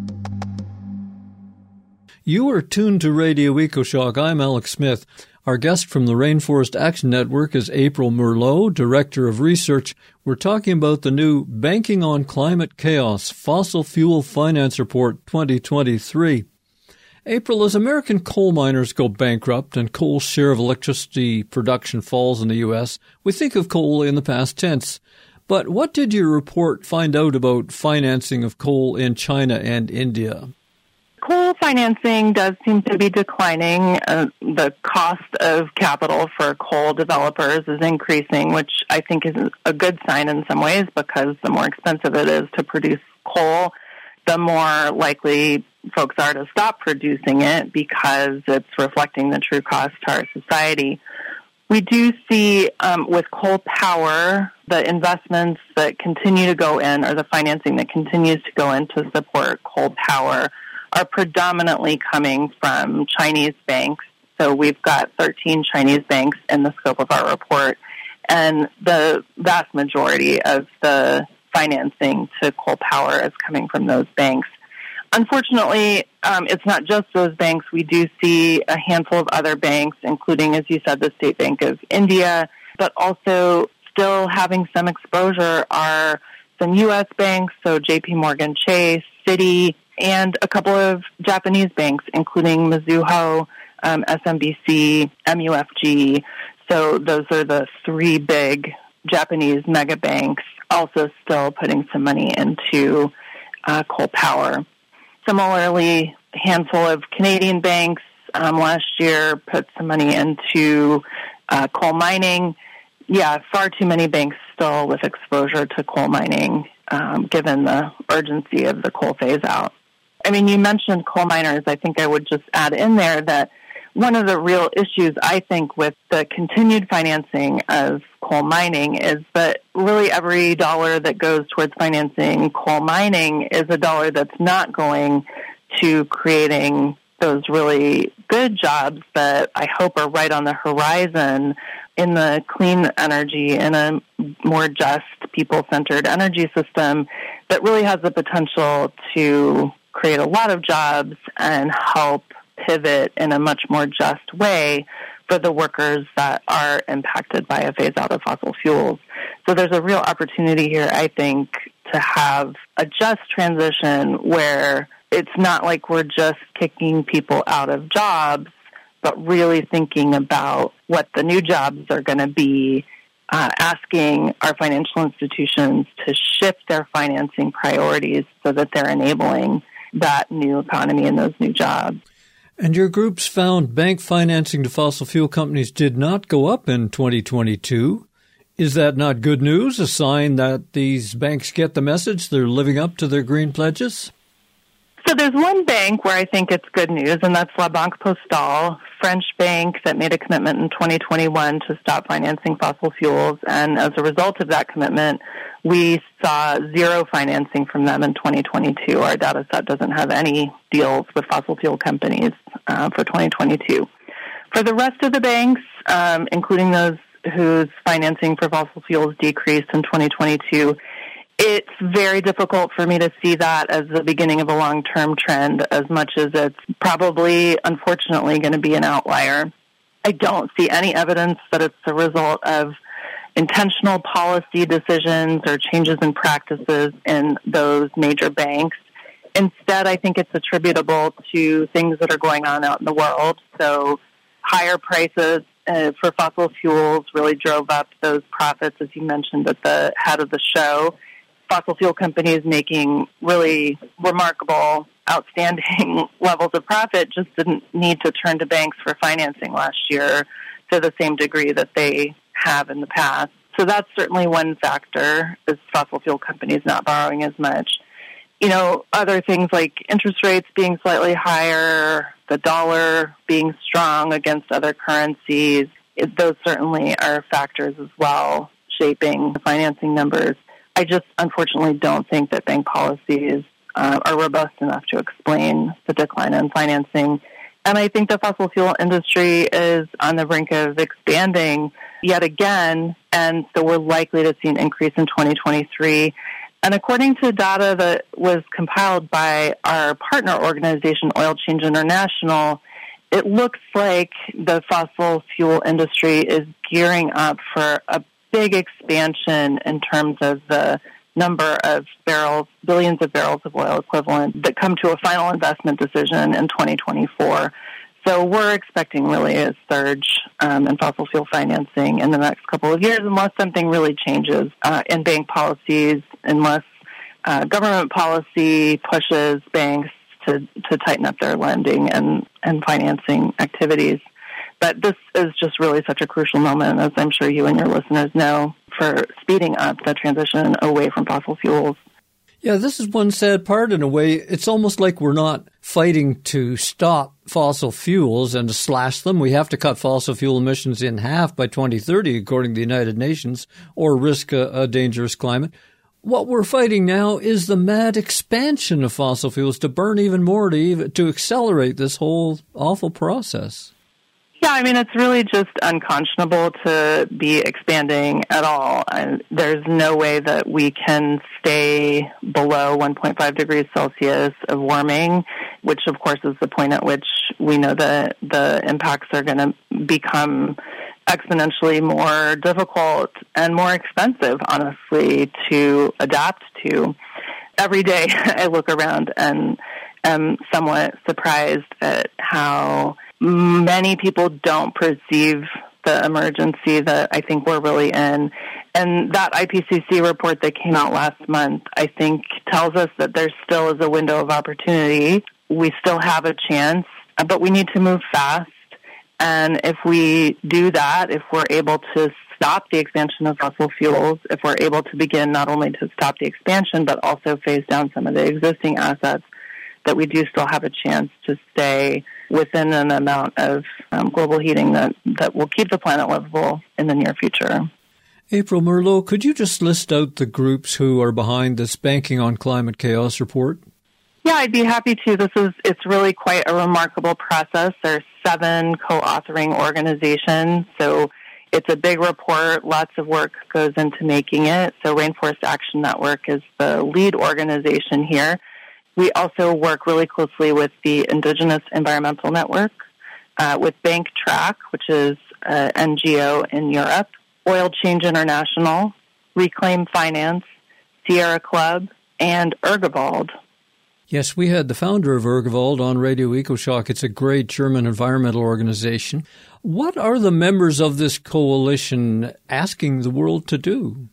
You are tuned to Radio EcoShock. I'm Alex Smith. Our guest from the Rainforest Action Network is April Merlot, Director of Research. We're talking about the new Banking on Climate Chaos Fossil Fuel Finance Report twenty twenty-three. April, as American coal miners go bankrupt and coal's share of electricity production falls in the U S, we think of coal in the past tense. But what did your report find out about financing of coal in China and India? Coal financing does seem to be declining. Uh, the cost of capital for coal developers is increasing, which I think is a good sign in some ways, because the more expensive it is to produce coal, the more likely folks are to stop producing it because it's reflecting the true cost to our society. We do see um, with coal power, the investments that continue to go in, or the financing that continues to go in to support coal power, are predominantly coming from Chinese banks. So we've got thirteen Chinese banks in the scope of our report, and the vast majority of the financing to coal power is coming from those banks. Unfortunately, um, it's not just those banks. We do see a handful of other banks, including, as you said, the State Bank of India, but also still having some exposure are some U S banks, so J P Morgan Chase, Citi, and a couple of Japanese banks, including Mizuho, um, S M B C, M U F G. So those are the three big Japanese mega banks, also still putting some money into uh, coal power. Similarly, a handful of Canadian banks um, last year put some money into uh, coal mining. Yeah, far too many banks still with exposure to coal mining, um, given the urgency of the coal phase-out. I mean, you mentioned coal miners. I think I would just add in there that one of the real issues, I think, with the continued financing of coal mining is that really every dollar that goes towards financing coal mining is a dollar that's not going to creating those really good jobs that I hope are right on the horizon in the clean energy, in a more just, people-centered energy system that really has the potential to create a lot of jobs and help pivot in a much more just way for the workers that are impacted by a phase out of fossil fuels. So there's a real opportunity here, I think, to have a just transition where it's not like we're just kicking people out of jobs, but really thinking about what the new jobs are going to be, uh, asking our financial institutions to shift their financing priorities so that they're enabling that new economy and those new jobs. And your groups found bank financing to fossil fuel companies did not go up in twenty twenty-two. Is that not good news, a sign that these banks get the message, they're living up to their green pledges? So there's one bank where I think it's good news, and that's La Banque Postale, French bank that made a commitment in twenty twenty-one to stop financing fossil fuels. And as a result of that commitment, we saw zero financing from them in twenty twenty-two. Our data set doesn't have any deals with fossil fuel companies uh, for twenty twenty-two. For the rest of the banks, um, including those whose financing for fossil fuels decreased in twenty twenty-two, it's very difficult for me to see that as the beginning of a long-term trend as much as it's probably, unfortunately, going to be an outlier. I don't see any evidence that it's the result of intentional policy decisions or changes in practices in those major banks. Instead, I think it's attributable to things that are going on out in the world. So higher prices uh, for fossil fuels really drove up those profits, as you mentioned at the head of the show. Fossil fuel companies making really remarkable, outstanding levels of profit just didn't need to turn to banks for financing last year to the same degree that they have in the past. So that's certainly one factor, is fossil fuel companies not borrowing as much. You know, other things like interest rates being slightly higher, the dollar being strong against other currencies, it, those certainly are factors as well shaping the financing numbers. I just unfortunately don't think that bank policies uh, are robust enough to explain the decline in financing. And I think the fossil fuel industry is on the brink of expanding yet again, and so we're likely to see an increase in twenty twenty-three. And according to data that was compiled by our partner organization, Oil Change International, it looks like the fossil fuel industry is gearing up for a big expansion in terms of the number of barrels, billions of barrels of oil equivalent that come to a final investment decision in twenty twenty-four. So we're expecting really a surge um, in fossil fuel financing in the next couple of years, unless something really changes uh, in bank policies, unless uh, government policy pushes banks to, to tighten up their lending and, and financing activities. But this is just really such a crucial moment, as I'm sure you and your listeners know, for speeding up the transition away from fossil fuels. Yeah, this is one sad part in a way. It's almost like we're not fighting to stop fossil fuels and to slash them. We have to cut fossil fuel emissions in half by twenty thirty, according to the United Nations, or risk a, a dangerous climate. What we're fighting now is the mad expansion of fossil fuels to burn even more to even, to accelerate this whole awful process. Yeah, I mean, it's really just unconscionable to be expanding at all. And there's no way that we can stay below one point five degrees Celsius of warming, which, of course, is the point at which we know that the impacts are going to become exponentially more difficult and more expensive, honestly, to adapt to. Every day I look around and am somewhat surprised at how many people don't perceive the emergency that I think we're really in. And that I P C C report that came out last month, I think, tells us that there still is a window of opportunity. We still have a chance, but we need to move fast. And if we do that, if we're able to stop the expansion of fossil fuels, if we're able to begin not only to stop the expansion, but also phase down some of the existing assets, that we do still have a chance to stay within an amount of um, global heating that, that will keep the planet livable in the near future. April Merlot, could you just list out the groups who are behind this Banking on Climate Chaos report? Yeah, I'd be happy to. This is, it's really quite a remarkable process. There's seven co-authoring organizations, so it's a big report. Lots of work goes into making it. So Rainforest Action Network is the lead organization here. We also work really closely with the Indigenous Environmental Network, uh, with Bank Track, which is an N G O in Europe, Oil Change International, Reclaim Finance, Sierra Club, and Urgewald. Yes, we had the founder of Urgewald on Radio EcoShock. It's a great German environmental organization. What are the members of this coalition asking the world to do?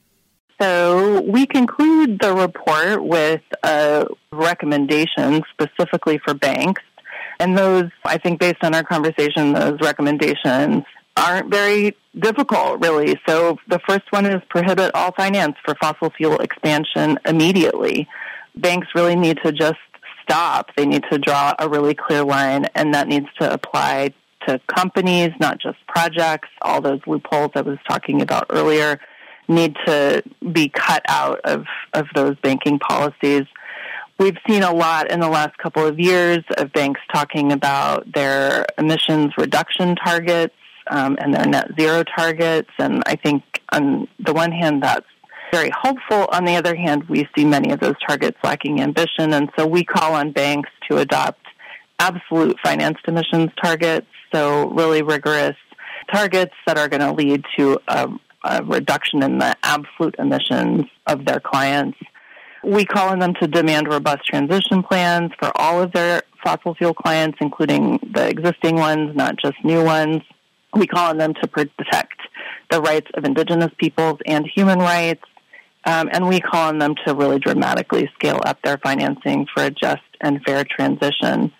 So we conclude the report with a recommendation specifically for banks. And those, I think based on our conversation, those recommendations aren't very difficult, really. So the first one is prohibit all finance for fossil fuel expansion immediately. Banks really need to just stop. They need to draw a really clear line, and that needs to apply to companies, not just projects. All those loopholes I was talking about earlier need to be cut out of, of those banking policies. We've seen a lot in the last couple of years of banks talking about their emissions reduction targets um, and their net zero targets, and I think on the one hand that's very hopeful. On the other hand, we see many of those targets lacking ambition, and so we call on banks to adopt absolute financed emissions targets, so really rigorous targets that are going to lead to a, a reduction in the absolute emissions of their clients. We call on them to demand robust transition plans for all of their fossil fuel clients, including the existing ones, not just new ones. We call on them to protect the rights of indigenous peoples and human rights. Um, and we call on them to really dramatically scale up their financing for a just and fair transition.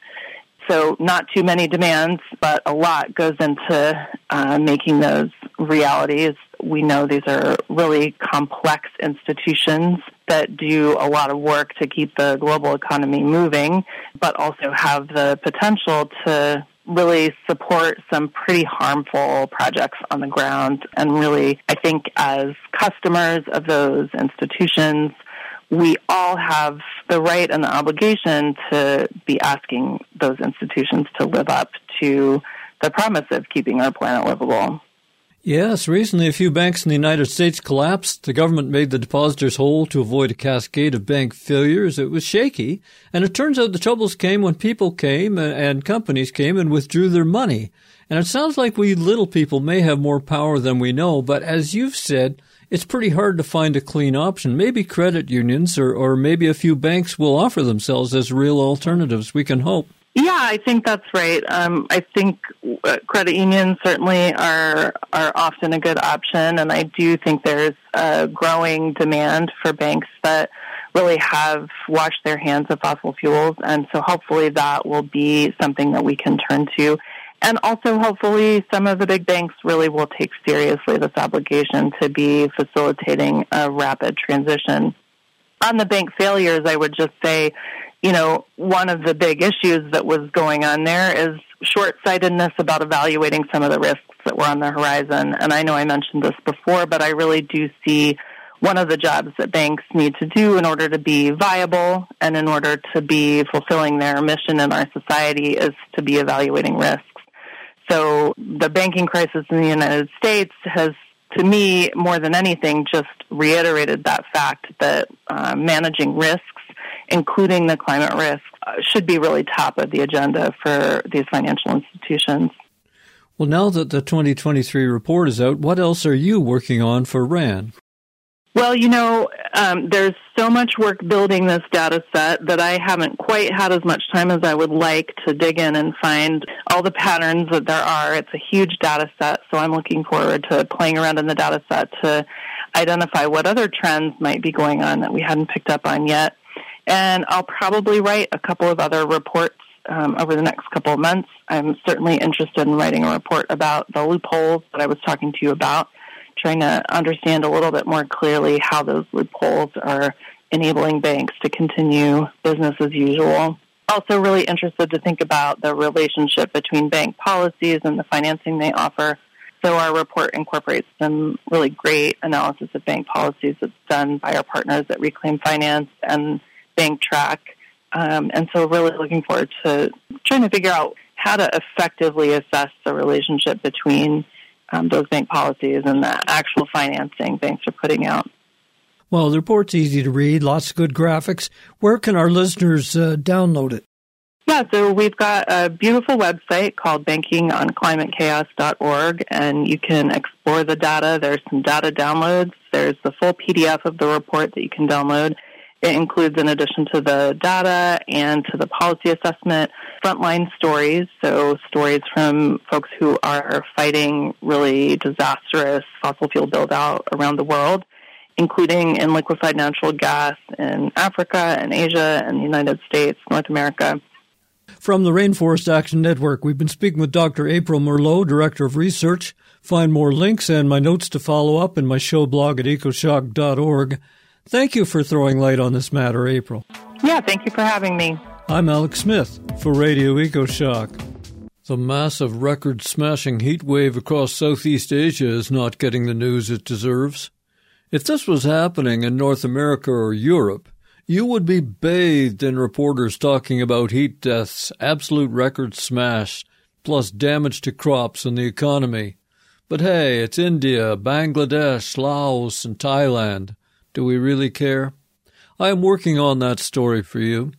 So not too many demands, but a lot goes into uh, making those realities. We know these are really complex institutions that do a lot of work to keep the global economy moving, but also have the potential to really support some pretty harmful projects on the ground. And really, I think as customers of those institutions, we all have the right and the obligation to be asking those institutions to live up to the promise of keeping our planet livable. Yes, recently a few banks in the United States collapsed. The government made the depositors whole to avoid a cascade of bank failures. It was shaky, and it turns out the troubles came when people came and companies came and withdrew their money. And it sounds like we little people may have more power than we know, but as you've said, it's pretty hard to find a clean option. Maybe credit unions or, or maybe a few banks will offer themselves as real alternatives. We can hope. Yeah, I think that's right. Um, I think uh, credit unions certainly are are often a good option, and I do think there's a growing demand for banks that really have washed their hands of fossil fuels, and so hopefully that will be something that we can turn to. And also, hopefully, some of the big banks really will take seriously this obligation to be facilitating a rapid transition. On the bank failures, I would just say, you know, one of the big issues that was going on there is short-sightedness about evaluating some of the risks that were on the horizon. And I know I mentioned this before, but I really do see one of the jobs that banks need to do in order to be viable and in order to be fulfilling their mission in our society is to be evaluating risks. So the banking crisis in the United States has, to me, more than anything, just reiterated that fact that uh, managing risks, including the climate risk, uh, should be really top of the agenda for these financial institutions. Well, now that the twenty twenty-three report is out, what else are you working on for RAND? Well, you know, um, there's so much work building this data set that I haven't quite had as much time as I would like to dig in and find all the patterns that there are. It's a huge data set, so I'm looking forward to playing around in the data set to identify what other trends might be going on that we hadn't picked up on yet. And I'll probably write a couple of other reports um, over the next couple of months. I'm certainly interested in writing a report about the loopholes that I was talking to you about, trying to understand a little bit more clearly how those loopholes are enabling banks to continue business as usual. Also really interested to think about the relationship between bank policies and the financing they offer. So our report incorporates some really great analysis of bank policies that's done by our partners at Reclaim Finance and BankTrack. Um, and so really looking forward to trying to figure out how to effectively assess the relationship between um, those bank policies and the actual financing banks are putting out. Well, the report's easy to read, lots of good graphics. Where can our listeners uh, download it? Yeah, so we've got a beautiful website called banking on climate chaos dot org, and you can explore the data. There's some data downloads. There's the full P D F of the report that you can download. It includes, in addition to the data and to the policy assessment, frontline stories, so stories from folks who are fighting really disastrous fossil fuel build-out around the world, including in liquefied natural gas in Africa and Asia and the United States, North America. From the Rainforest Action Network, we've been speaking with Doctor April Merlot, Director of Research. Find more links and my notes to follow up in my show blog at ecoshock dot org. Thank you for throwing light on this matter, April. Yeah, thank you for having me. I'm Alex Smith for Radio EcoShock. The massive record-smashing heat wave across Southeast Asia is not getting the news it deserves. If this was happening in North America or Europe, you would be bathed in reporters talking about heat deaths, absolute record smash, plus damage to crops and the economy. But hey, it's India, Bangladesh, Laos, and Thailand. Do we really care? I am working on that story for you.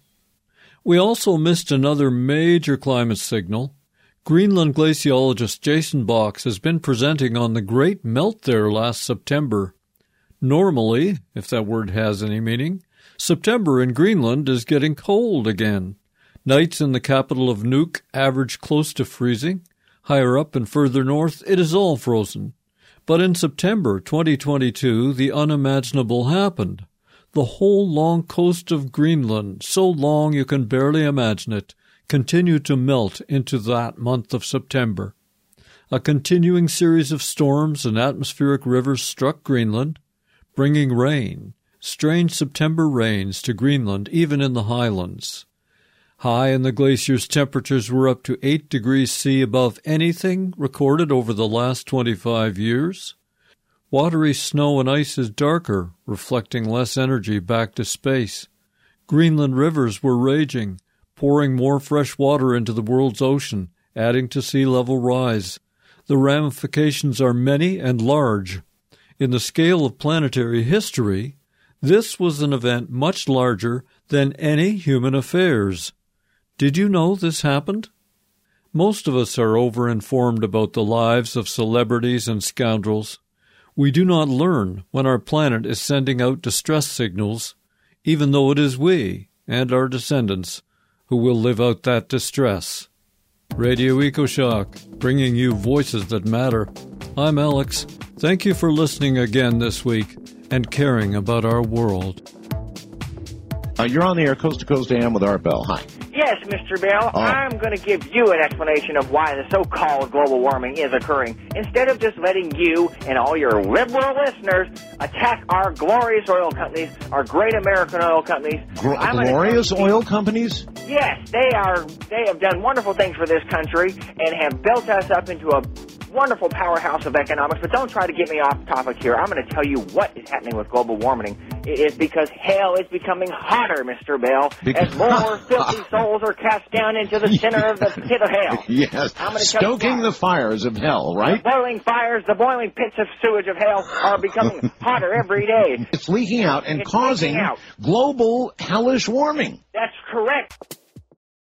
We also missed another major climate signal. Greenland glaciologist Jason Box has been presenting on the great melt there last September. Normally, if that word has any meaning, September in Greenland is getting cold again. Nights in the capital of Nuuk average close to freezing. Higher up and further north, it is all frozen. But in September twenty twenty-two, the unimaginable happened. The whole long coast of Greenland, so long you can barely imagine it, continued to melt into that month of September. A continuing series of storms and atmospheric rivers struck Greenland, bringing rain, strange September rains to Greenland, even in the highlands. High in the glaciers, temperatures were up to eight degrees C above anything recorded over the last twenty-five years. Watery snow and ice is darker, reflecting less energy back to space. Greenland rivers were raging, pouring more fresh water into the world's ocean, adding to sea level rise. The ramifications are many and large. In the scale of planetary history, this was an event much larger than any human affairs. Did you know this happened? Most of us are over-informed about the lives of celebrities and scoundrels. We do not learn when our planet is sending out distress signals, even though it is we and our descendants who will live out that distress. Radio EcoShock, bringing you voices that matter. I'm Alex. Thank you for listening again this week and caring about our world. Uh, you're on the air, Coast to Coast A M with Art Bell. Hi. Yes, Mister Bell, oh. I'm going to give you an explanation of why the so-called global warming is occurring, instead of just letting you and all your liberal listeners attack our glorious oil companies, our great American oil companies. Gr- glorious oil companies? Yes, they are. They have done wonderful things for this country and have built us up into a wonderful powerhouse of economics, but don't try to get me off topic here. I'm going to tell you what is happening with global warming. It is because hell is becoming hotter, Mister Bell, as more filthy souls are cast down into the center of the pit of hell. Yes, I'm gonna stoking the fires of hell, right? The boiling fires, the boiling pits of sewage of hell are becoming hotter every day. It's leaking out and It's causing leaking out. global hellish warming. That's correct.